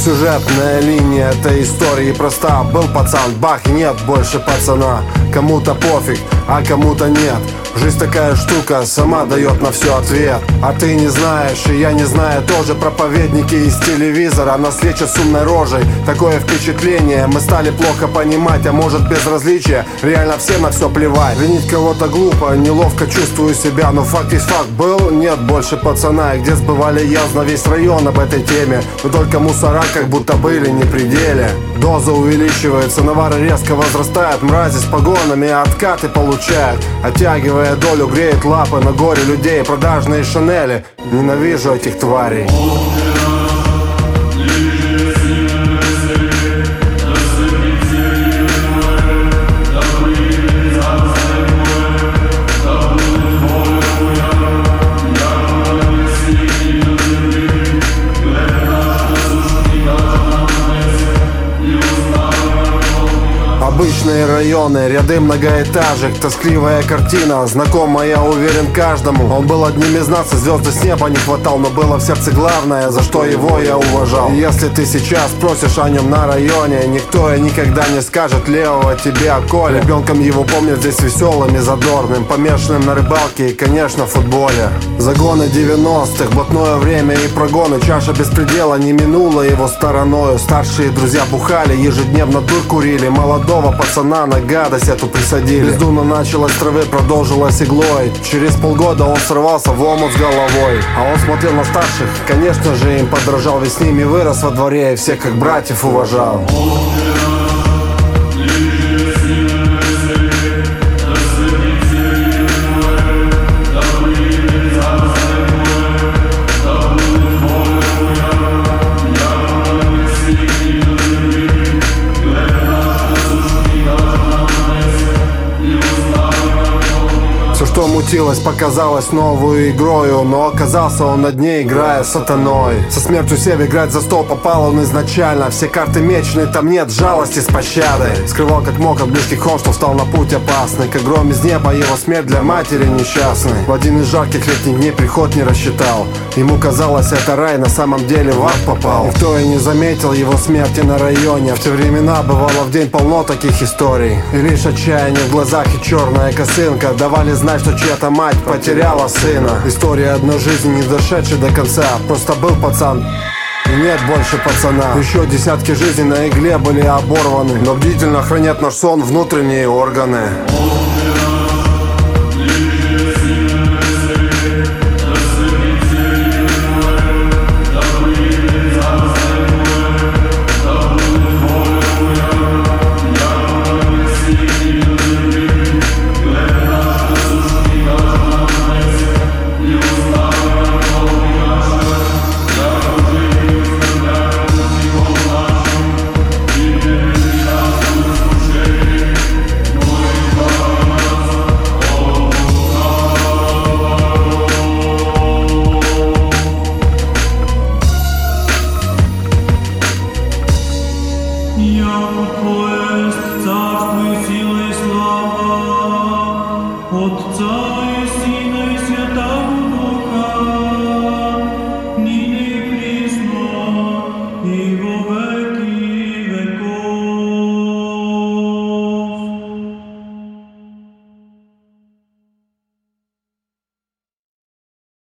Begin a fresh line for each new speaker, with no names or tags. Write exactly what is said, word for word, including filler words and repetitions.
Сюжетная линия этой истории проста. Был пацан, бах, и нет больше пацана. Кому-то пофиг, а кому-то нет. Жизнь такая штука, сама дает на все ответ. А ты не знаешь, и я не знаю тоже. Проповедники из телевизора нас лечат с умной рожей. Такое впечатление, мы стали плохо понимать. А может безразличие, реально всем на все плевать. Винить кого-то глупо, неловко чувствую себя. Но факт есть факт, был, нет больше пацана. И где сбывали ясно весь район об этой теме. Но только мусора как будто были не при деле. Доза увеличивается, навары резко возрастают. Мрази с погонами откаты получают. Оттягивая долю, греет лапы на горе людей. Продажные шинели, ненавижу этих тварей. Обычные районы, ряды многоэтажек, тоскливая картина, знакомая, я уверен, каждому. Он был одним из нас, и звезды с неба не хватал, но было в сердце главное, за что его я уважал. И если ты сейчас спросишь о нем на районе, никто и никогда не скажет левого тебе о Коле. Ребенком его помнят здесь веселым и задорным, помешанным на рыбалке и, конечно, футболе. Загоны девяностых, блатное время и прогоны, чаша беспредела не минула его стороною. Старшие друзья бухали, ежедневно дур курили, молодого пацана на гадость эту присадили. Бездумно началась с травы, продолжилась иглой. Через полгода он сорвался в омут с головой. А он смотрел на старших, конечно же им подражал. Ведь с ними вырос во дворе и всех как братьев уважал. Что мутилось, показалось новую игрою, но оказался он на дне, играя с сатаной. Со смертью себе играть за стол попал он изначально. Все карты мечены, там нет жалости с пощадой. Скрывал как мог от близких он, что встал на путь опасный. Как гром из неба его смерть для матери несчастной. В один из жарких летних дней приход не рассчитал. Ему казалось, это рай, на самом деле в ад попал. Никто и не заметил его смерти на районе. В те времена бывало в день полно таких историй. И лишь отчаяние в глазах и черная косынка давали знать, что чья-то мать потеряла сына. История одной жизни, не дошедшей до конца. Просто был пацан, и нет больше пацана. Еще десятки жизней на игле были оборваны, но бдительно хранят наш сон внутренние органы.
Яко поезд, царствуй, сила и слава, Отца